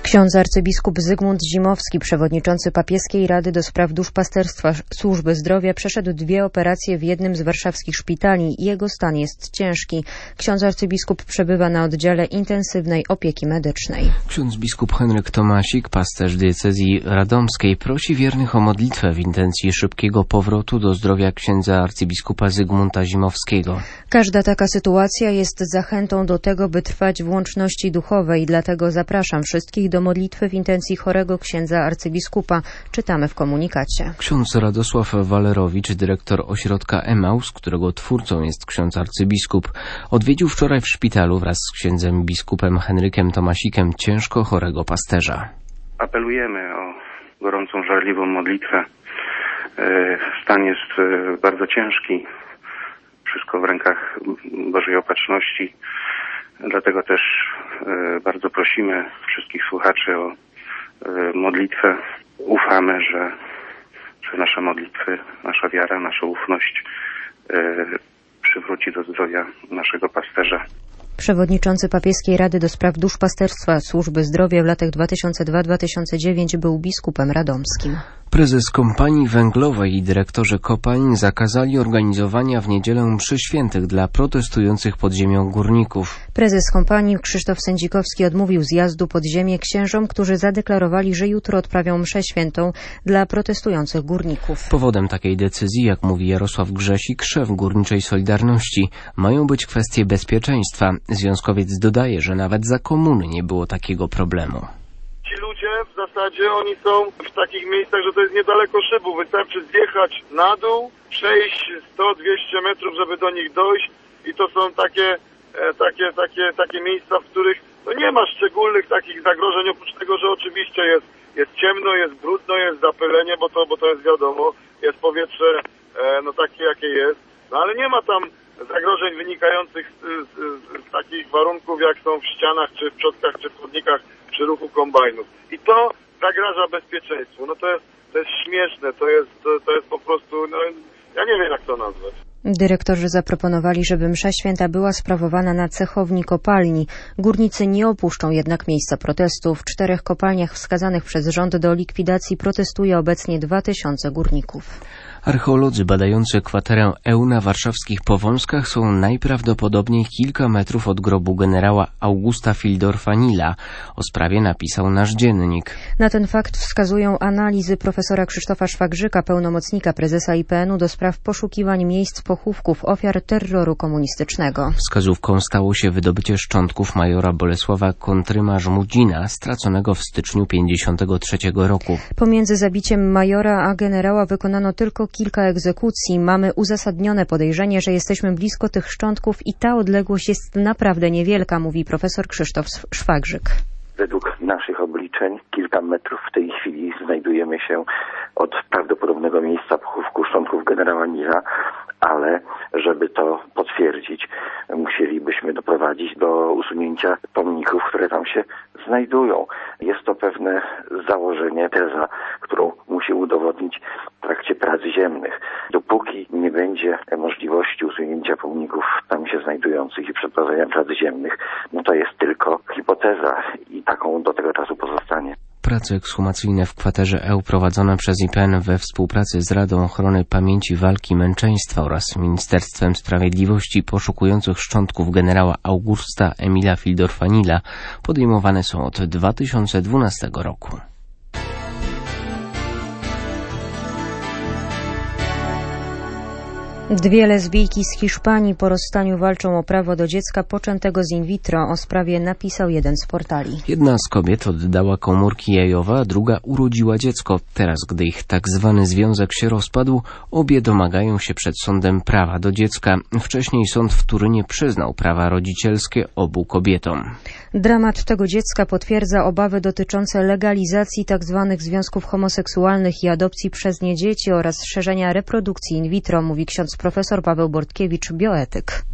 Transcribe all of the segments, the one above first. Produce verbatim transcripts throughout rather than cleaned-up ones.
Ksiądz arcybiskup Zygmunt Zimowski, przewodniczący Papieskiej Rady do Spraw Duszpasterstwa Służby Zdrowia, przeszedł dwie operacje w jednym z warszawskich szpitali. Jego stan jest ciężki. Ksiądz arcybiskup przebywa na oddziale intensywnej opieki medycznej. Ksiądz biskup Henryk Tomasik, pasterz diecezji radomskiej, prosi wiernych o modlitwę w intencji szybkiego powrotu do zdrowia księdza arcybiskupa Zygmunta Zimowskiego. Każda taka sytuacja jest zachętą do tego, by trwać w łączności duchowej. Dlatego zapraszam wszystkich do modlitwy w intencji chorego księdza arcybiskupa. Czytamy w komunikacie. Ksiądz Radosław Walerowicz, dyrektor ośrodka Emaus, którego twórcą jest ksiądz arcybiskup, odwiedził wczoraj w szpitalu wraz z księdzem biskupem Henrykiem Tomasikiem ciężko chorego pasterza. Apelujemy o gorącą, żarliwą modlitwę. Stan jest bardzo ciężki. Wszystko w rękach Bożej Opatrzności. Dlatego też bardzo prosimy wszystkich słuchaczy o modlitwę. Ufamy, że, że nasze modlitwy, nasza wiara, nasza ufność przywróci do zdrowia naszego pasterza. Przewodniczący Papieskiej Rady do Spraw Duszpasterstwa Służby Zdrowia w latach dwa tysiące drugi do dwa tysiące dziewiątego był biskupem radomskim. Prezes Kompanii Węglowej i dyrektorzy kopalń zakazali organizowania w niedzielę mszy świętych dla protestujących pod ziemią górników. Prezes kompanii Krzysztof Sędzikowski odmówił zjazdu pod ziemię księżom, którzy zadeklarowali, że jutro odprawią mszę świętą dla protestujących górników. Powodem takiej decyzji, jak mówi Jarosław Grzesik, szef Górniczej Solidarności, mają być kwestie bezpieczeństwa. Związkowiec dodaje, że nawet za komuny nie było takiego problemu. Ci ludzie w zasadzie oni są w takich miejscach, że to jest niedaleko szybu. Wystarczy zjechać na dół, przejść sto dwieście metrów, żeby do nich dojść i to są takie, takie, takie, takie miejsca, w których no nie ma szczególnych takich zagrożeń, oprócz tego, że oczywiście jest, jest ciemno, jest brudno, jest zapylenie, bo to, bo to jest wiadomo, jest powietrze no takie jakie jest, no ale nie ma tam zagrożeń wynikających z, z, z takich warunków, jak są w ścianach, czy w przodkach, czy w chodnikach, przy ruchu kombajnów. I to zagraża bezpieczeństwu. No to jest, to jest śmieszne, to jest, to, to jest po prostu, no ja nie wiem, jak to nazwać. Dyrektorzy zaproponowali, żeby msza święta była sprawowana na cechowni kopalni. Górnicy nie opuszczą jednak miejsca protestu. W czterech kopalniach wskazanych przez rząd do likwidacji protestuje obecnie dwa tysiące górników. Archeolodzy badający kwaterę Eł na warszawskich Powązkach są najprawdopodobniej kilka metrów od grobu generała Augusta Fildorfa-Nila. O sprawie napisał nasz dziennik. Na ten fakt wskazują analizy profesora Krzysztofa Szwagrzyka, pełnomocnika prezesa I P N u do spraw poszukiwań miejsc pochówków ofiar terroru komunistycznego. Wskazówką stało się wydobycie szczątków majora Bolesława Kontryma-Żmudzina, straconego w styczniu pięćdziesiątego trzeciego roku. Pomiędzy zabiciem majora a generała wykonano tylko kilka egzekucji. Mamy uzasadnione podejrzenie, że jesteśmy blisko tych szczątków i ta odległość jest naprawdę niewielka, mówi profesor Krzysztof Szwagrzyk. Według naszych obliczeń kilka metrów w tej chwili znajdujemy się od prawdopodobnego miejsca pochówku szczątków generała Nila, ale żeby to potwierdzić, musielibyśmy doprowadzić do usunięcia pomników, które tam się znajdują. Jest to pewne założenie, teza, którą musi udowodnić w trakcie prac ziemnych. Dopóki nie będzie możliwości usunięcia pomników tam się znajdujących i przeprowadzenia prac ziemnych, no to jest tylko hipoteza i taką do tego czasu pozostanie. Prace ekshumacyjne w kwaterze Eł prowadzone przez I P N we współpracy z Radą Ochrony Pamięci Walki i Męczeństwa oraz Ministerstwem Sprawiedliwości poszukujących szczątków generała Augusta Emila Fildorfa-Nila podejmowane są od dwa tysiące dwunastego roku. Dwie lesbijki z Hiszpanii po rozstaniu walczą o prawo do dziecka poczętego z in vitro. O sprawie napisał jeden z portali. Jedna z kobiet oddała komórki jajowe, a druga urodziła dziecko. Teraz, gdy ich tak zwany związek się rozpadł, obie domagają się przed sądem prawa do dziecka. Wcześniej sąd w Turynie przyznał prawa rodzicielskie obu kobietom. Dramat tego dziecka potwierdza obawy dotyczące legalizacji tzw. związków homoseksualnych i adopcji przez nie dzieci oraz szerzenia reprodukcji in vitro, mówi ksiądz profesor Paweł Bortkiewicz, bioetyk.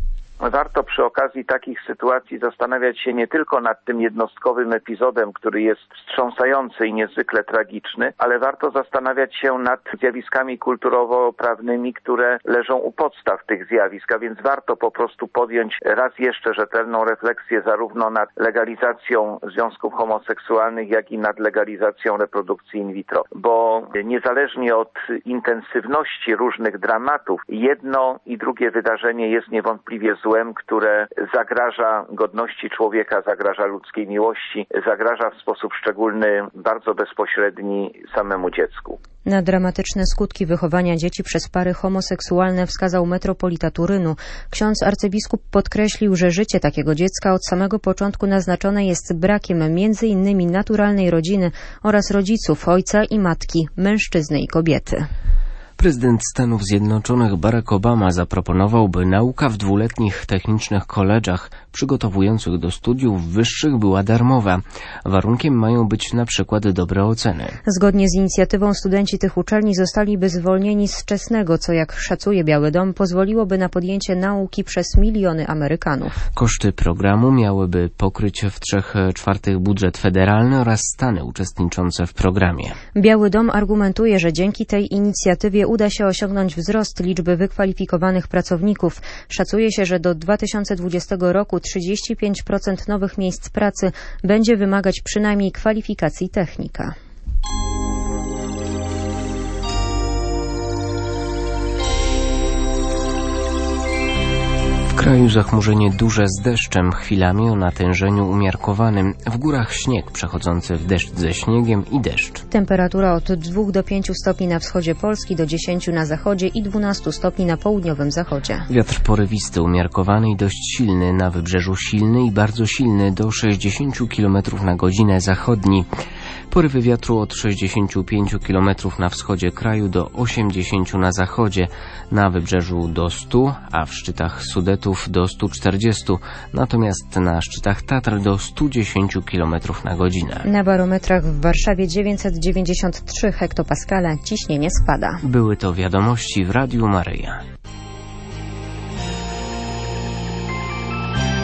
warto przy okazji takich sytuacji zastanawiać się nie tylko nad tym jednostkowym epizodem, który jest wstrząsający i niezwykle tragiczny, ale warto zastanawiać się nad zjawiskami kulturowo-prawnymi, które leżą u podstaw tych zjawisk, a więc warto po prostu podjąć raz jeszcze rzetelną refleksję zarówno nad legalizacją związków homoseksualnych, jak i nad legalizacją reprodukcji in vitro, bo niezależnie od intensywności różnych dramatów, jedno i drugie wydarzenie jest niewątpliwie złem, które zagraża godności człowieka, zagraża ludzkiej miłości, zagraża w sposób szczególny, bardzo bezpośredni samemu dziecku. Na dramatyczne skutki wychowania dzieci przez pary homoseksualne wskazał metropolita Turynu. Ksiądz arcybiskup podkreślił, że życie takiego dziecka od samego początku naznaczone jest brakiem między innymi naturalnej rodziny oraz rodziców, ojca i matki, mężczyzny i kobiety. Prezydent Stanów Zjednoczonych Barack Obama zaproponował, by nauka w dwuletnich technicznych koledżach przygotowujących do studiów wyższych była darmowa. Warunkiem mają być na przykład dobre oceny. Zgodnie z inicjatywą studenci tych uczelni zostaliby zwolnieni z wczesnego, co jak szacuje Biały Dom pozwoliłoby na podjęcie nauki przez miliony Amerykanów. Koszty programu miałyby pokryć w trzech czwartych budżet federalny oraz Stany uczestniczące w programie. Biały Dom argumentuje, że dzięki tej inicjatywie uda się osiągnąć wzrost liczby wykwalifikowanych pracowników. Szacuje się, że do dwa tysiące dwudziestego roku trzydzieści pięć procent nowych miejsc pracy będzie wymagać przynajmniej kwalifikacji technika. W kraju zachmurzenie duże z deszczem, chwilami o natężeniu umiarkowanym. W górach śnieg przechodzący w deszcz ze śniegiem i deszcz. Temperatura od dwóch do pięciu stopni na wschodzie Polski, do dziesięciu na zachodzie i dwunastu stopni na południowym zachodzie. Wiatr porywisty, umiarkowany i dość silny, na wybrzeżu silny i bardzo silny, do sześćdziesięciu kilometrów na godzinę zachodni. Porywy wiatru od sześćdziesięciu pięciu kilometrów na wschodzie kraju do osiemdziesięciu na zachodzie, na wybrzeżu do stu, a w szczytach Sudetów do stu czterdziestu, natomiast na szczytach Tatr do stu dziesięciu kilometrów na godzinę. Na barometrach w Warszawie dziewięćset dziewięćdziesiąt trzy hektopaskale, ciśnienie spada. Były to wiadomości w Radiu Maryja.